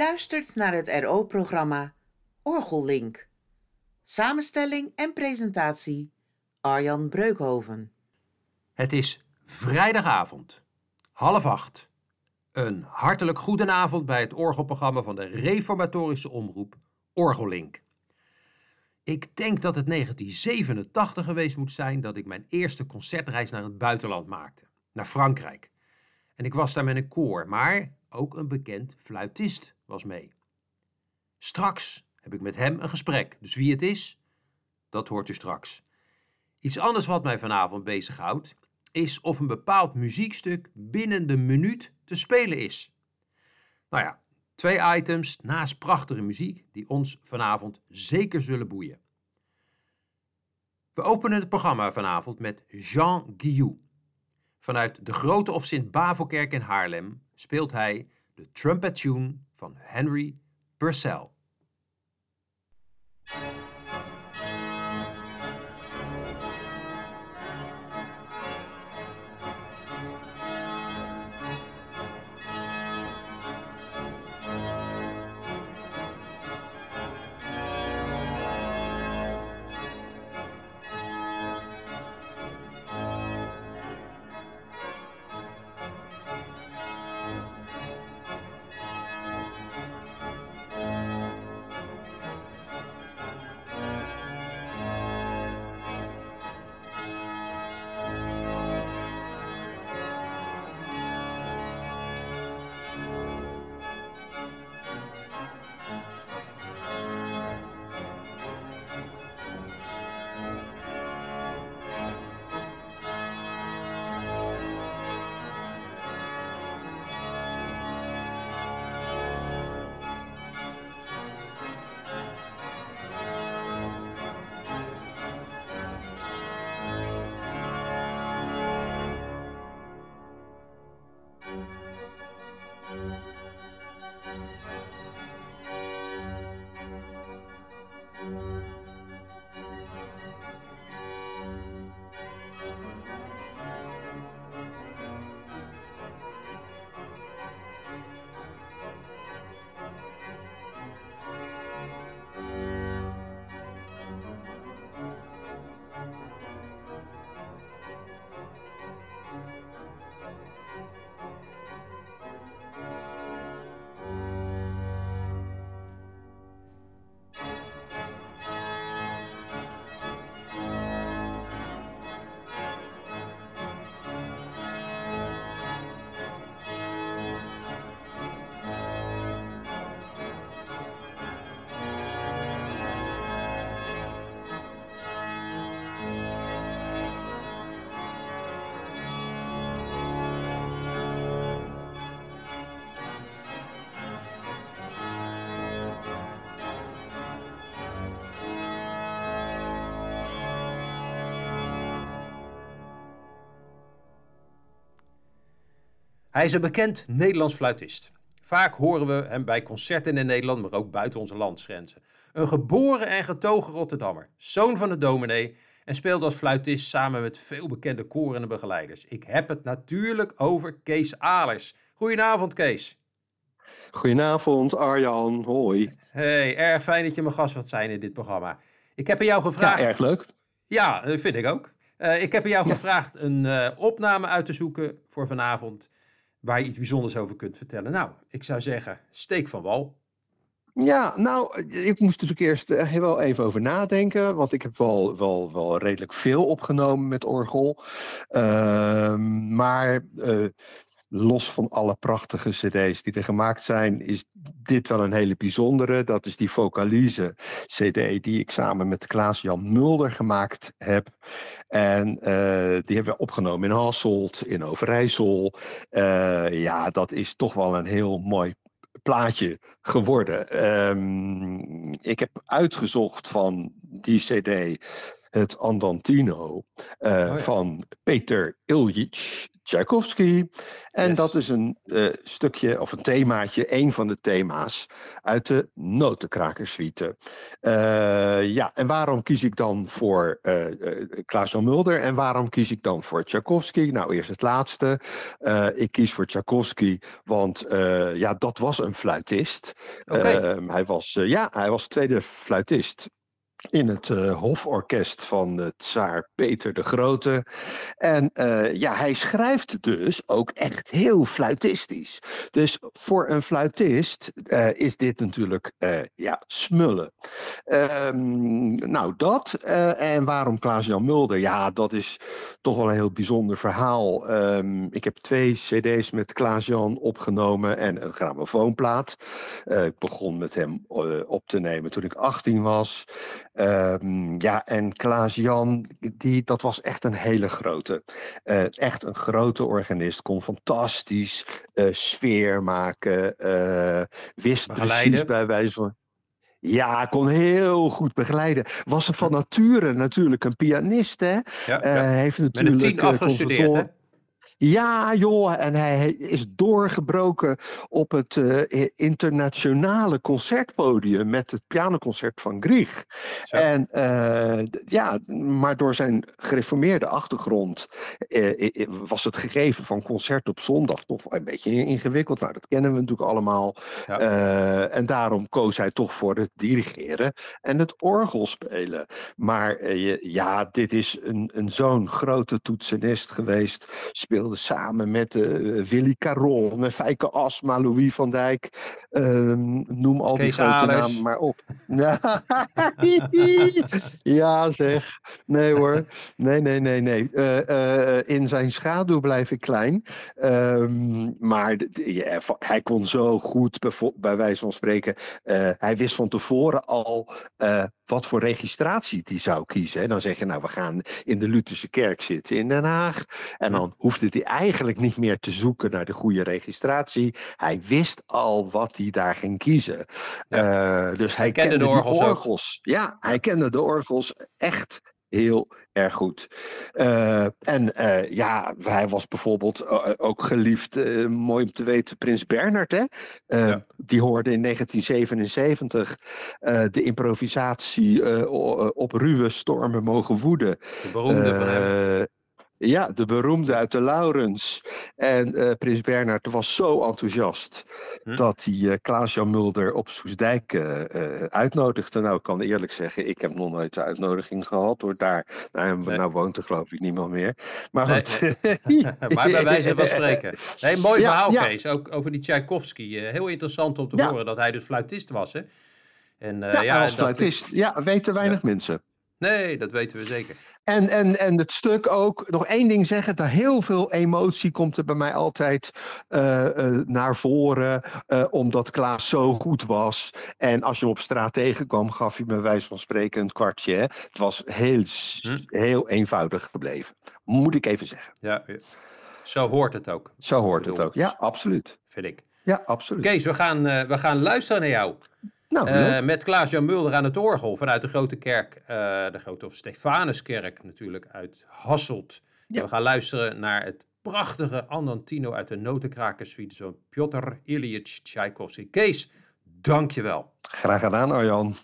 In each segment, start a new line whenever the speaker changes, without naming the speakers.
luistert naar het RO-programma Orgellink. Samenstelling en presentatie Arjan Breukhoven.
Het is vrijdagavond, 7:30. Een hartelijk goedenavond bij het orgelprogramma van de reformatorische omroep Orgellink. Ik denk dat het 1987 geweest moet zijn dat ik mijn eerste concertreis naar het buitenland maakte, naar Frankrijk. En ik was daar met een koor, maar ook een bekend fluitist was mee. Straks heb ik met hem een gesprek, dus wie het is, dat hoort u straks. Iets anders wat mij vanavond bezighoudt, is of een bepaald muziekstuk binnen de minuut te spelen is. Nou ja, 2 items naast prachtige muziek die ons vanavond zeker zullen boeien. We openen het programma vanavond met Jean Guillou. Vanuit de Grote of Sint-Bavelkerk in Haarlem speelt hij de trumpet tune van Henry Purcell. Hij is een bekend Nederlands fluitist. Vaak horen we hem bij concerten in Nederland, maar ook buiten onze landsgrenzen. Een geboren en getogen Rotterdammer, zoon van de dominee en speelde als fluitist samen met veel bekende koren en begeleiders. Ik heb het natuurlijk over Kees Alers. Goedenavond, Kees.
Goedenavond, Arjan. Hoi.
Hey, erg fijn dat je mijn gast wilt zijn in dit programma. Ik heb aan jou gevraagd...
Ja, erg leuk.
Ja, dat vind ik ook. Ik heb aan jou gevraagd een opname uit te zoeken voor vanavond, waar je iets bijzonders over kunt vertellen. Nou, ik zou zeggen, steek van wal.
Ja, nou, ik moest er eerst wel even over nadenken, want ik heb wel redelijk veel opgenomen met orgel. Maar los van alle prachtige cd's die er gemaakt zijn, is dit wel een hele bijzondere. Dat is die Vocalize cd die ik samen met Klaas-Jan Mulder gemaakt heb. En die hebben we opgenomen in Hasselt, in Overijssel. Ja, dat is toch wel een heel mooi plaatje geworden. Ik heb uitgezocht van die cd het Andantino van Peter Ilyich Tchaikovsky. En dat is een stukje of een themaatje, een van de thema's uit de Notenkrakerssuite. En waarom kies ik dan voor Klaas-Jan Mulder en waarom kies ik dan voor Tchaikovsky? Nou, eerst het laatste. Ik kies voor Tchaikovsky, want dat was een fluitist. Hij was tweede fluitist in het hoforkest van tsaar Peter de Grote. En hij schrijft dus ook echt heel fluitistisch. Dus voor een fluitist is dit natuurlijk smullen. Dat. En waarom Klaas-Jan Mulder? Ja, dat is toch wel een heel bijzonder verhaal. Ik heb 2 cd's met Klaas-Jan opgenomen en een grammofoonplaat. Ik begon met hem op te nemen toen ik 18 was. En Klaas-Jan, dat was echt een hele grote. Echt een grote organist. Kon fantastisch sfeer maken. Wist precies bij wijze van... Ja, kon heel goed begeleiden. Was er van nature natuurlijk een pianist, hè? Heeft natuurlijk
met een 10 afgestudeerd, hè?
Ja, joh, en hij is doorgebroken op het internationale concertpodium met het pianoconcert van Grieg. En maar door zijn gereformeerde achtergrond was het gegeven van concert op zondag toch een beetje ingewikkeld. Nou, dat kennen we natuurlijk allemaal. Ja. En daarom koos hij toch voor het dirigeren en het orgelspelen. Maar dit is een zo'n grote toetsenist geweest. Speelde samen met Willy Caron, met Fijke Asma, Louis van Dijk. Noem al die grote namen maar op. Ja, zeg. Nee hoor. Nee. In zijn schaduw blijf ik klein. Maar hij kon zo goed, bij wijze van spreken. Hij wist van tevoren al wat voor registratie hij zou kiezen. Hè. Dan zeg je, we gaan in de Lutherse kerk zitten in Den Haag. En dan hoefde hij eigenlijk niet meer te zoeken naar de goede registratie. Hij wist al wat hij daar ging kiezen. Dus hij kende de orgels. Ja, hij kende de orgels echt heel erg goed. Hij was bijvoorbeeld ook geliefd, mooi om te weten, Prins Bernhard. Hè? Die hoorde in 1977 de improvisatie op ruwe stormen mogen woeden.
De beroemde van hem.
Ja, de beroemde uit de Laurens. En Prins Bernhard was zo enthousiast dat hij Klaas-Jan Mulder op Soestdijk uitnodigde. Nou, ik kan eerlijk zeggen, ik heb nog nooit de uitnodiging gehad hoor. Daar nou woont er geloof ik niemand meer. Maar goed.
Maar bij wijze van spreken. Nee, mooi verhaal, Kees. Ook over die Tchaikovsky. Heel interessant om te horen dat hij dus fluitist was. Hè? En,
hij was fluitist. Ja, weten weinig mensen.
Nee, dat weten we zeker.
En het stuk ook, nog één ding zeggen, dat heel veel emotie komt er bij mij altijd naar voren, omdat Klaas zo goed was. En als je hem op straat tegenkwam, gaf hij bij wijze van spreken een kwartje. Hè? Het was heel eenvoudig gebleven, moet ik even zeggen.
Ja, zo hoort het ook.
Zo hoort het ook, ja, absoluut.
Vind ik.
Ja, absoluut.
Kees, we gaan luisteren naar jou. Met Klaas-Jan Mulder aan het orgel vanuit de Grote Kerk, de Grote Stefanuskerk natuurlijk uit Hasselt. Ja. We gaan luisteren naar het prachtige Andantino uit de Notenkrakerssuite van Piotr Ilyich Tchaikovsky. Kees, dank je wel.
Graag gedaan, Arjan.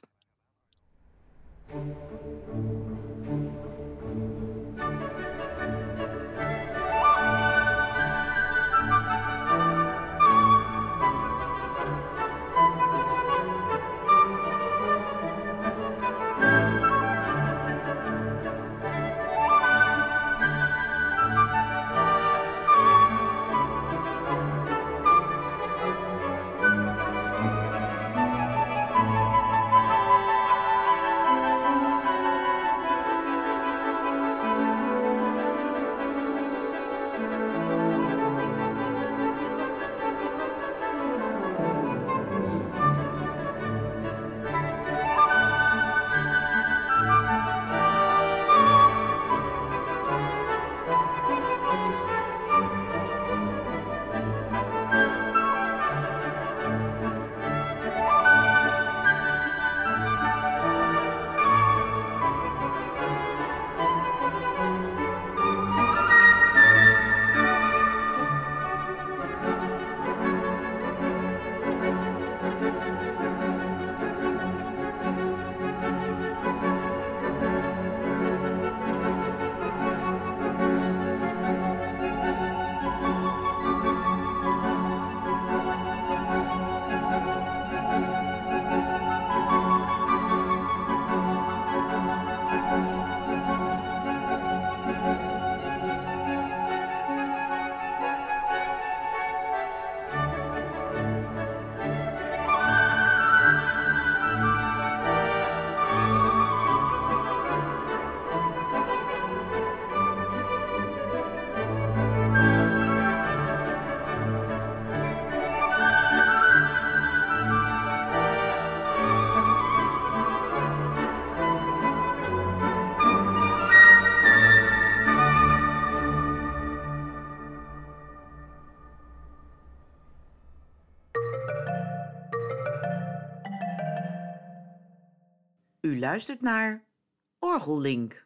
U luistert naar Orgellink.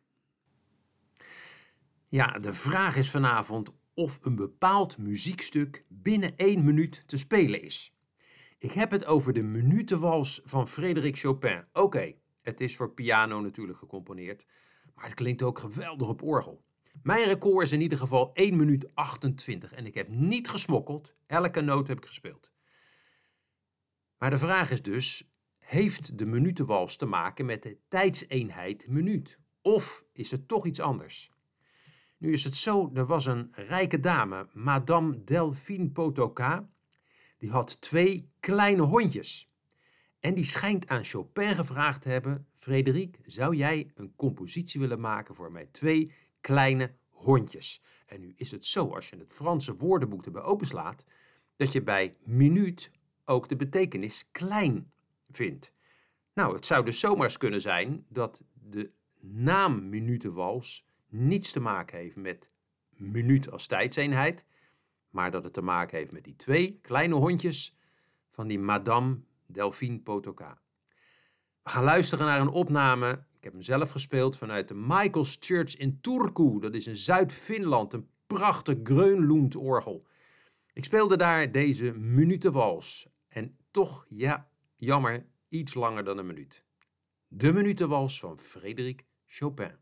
Ja, de vraag is vanavond of een bepaald muziekstuk binnen 1 minuut te spelen is. Ik heb het over de Minutenwals van Frédéric Chopin. Oké, het is voor piano natuurlijk gecomponeerd, maar het klinkt ook geweldig op orgel. Mijn record is in ieder geval 1 minuut 28 en ik heb niet gesmokkeld. Elke noot heb ik gespeeld. Maar de vraag is dus, heeft de Minutenwals te maken met de tijdseenheid minuut? Of is het toch iets anders? Nu is het zo, er was een rijke dame, Madame Delphine Potocka, die had 2 kleine hondjes. En die schijnt aan Chopin gevraagd te hebben, Frédéric, zou jij een compositie willen maken voor mijn 2 kleine hondjes? En nu is het zo, als je het Franse woordenboek erbij openslaat, dat je bij minuut ook de betekenis klein vindt. Nou, het zou dus zomaar eens kunnen zijn dat de naam Minutenwals niets te maken heeft met minuut als tijdseenheid, maar dat het te maken heeft met die 2 kleine hondjes van die Madame Delphine Potocka. We gaan luisteren naar een opname, ik heb hem zelf gespeeld, vanuit de Michael's Church in Turku. Dat is in Zuid-Finland, een prachtig Grönlund orgel. Ik speelde daar deze Minutenwals. En toch, ja, jammer, iets langer dan 1 minuut. De Minutenwals van Frédéric Chopin.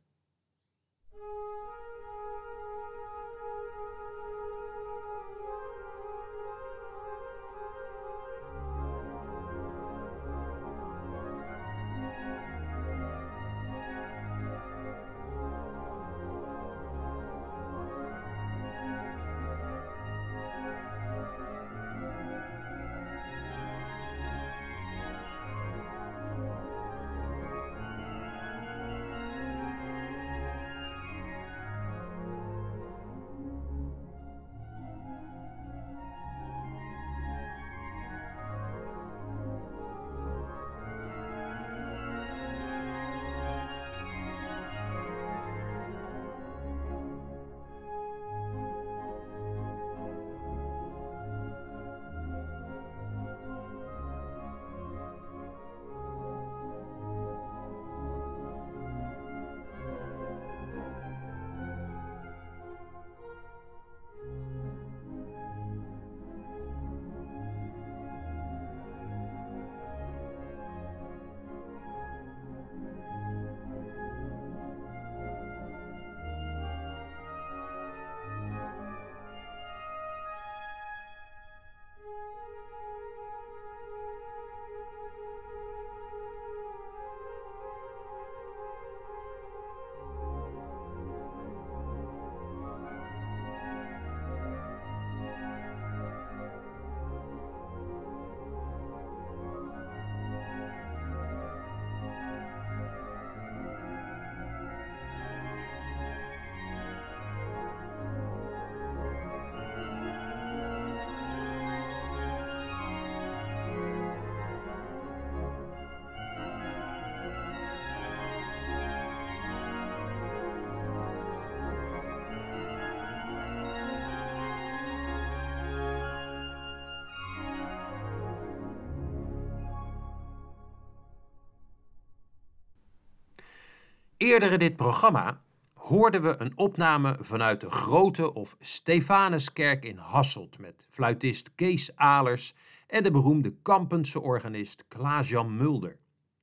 Eerder in dit programma hoorden we een opname vanuit de Grote of Stefanuskerk in Hasselt met fluitist Kees Alers en de beroemde Kampense organist Klaas-Jan Mulder.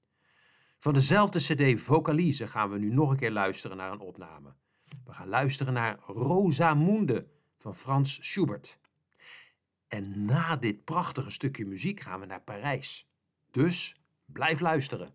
Van dezelfde cd Vocalize gaan we nu nog een keer luisteren naar een opname. We gaan luisteren naar Rosamunde van Frans Schubert. En na dit prachtige stukje muziek gaan we naar Parijs. Dus blijf luisteren.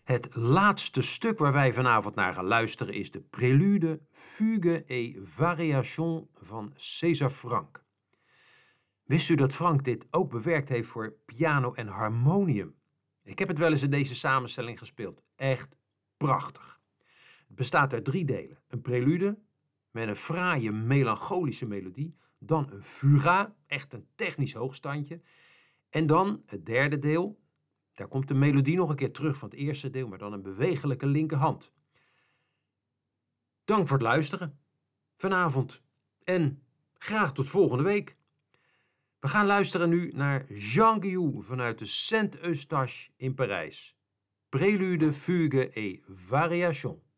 Het laatste stuk waar wij vanavond naar gaan luisteren is de prelude Fugue et Variation van César Franck. Wist u dat Franck dit ook bewerkt heeft voor piano en harmonium? Ik heb het wel eens in deze samenstelling gespeeld. Echt prachtig. Het bestaat uit 3 delen. Een prelude met een fraaie melancholische melodie. Dan een fuga, echt een technisch hoogstandje. En dan het 3e deel. Daar komt de melodie nog een keer terug van het eerste deel, maar dan een bewegelijke linkerhand. Dank voor het luisteren vanavond en graag tot volgende week. We gaan luisteren nu naar Jean Guillou vanuit de Saint-Eustache in Parijs. Prélude, Fugue et Variation.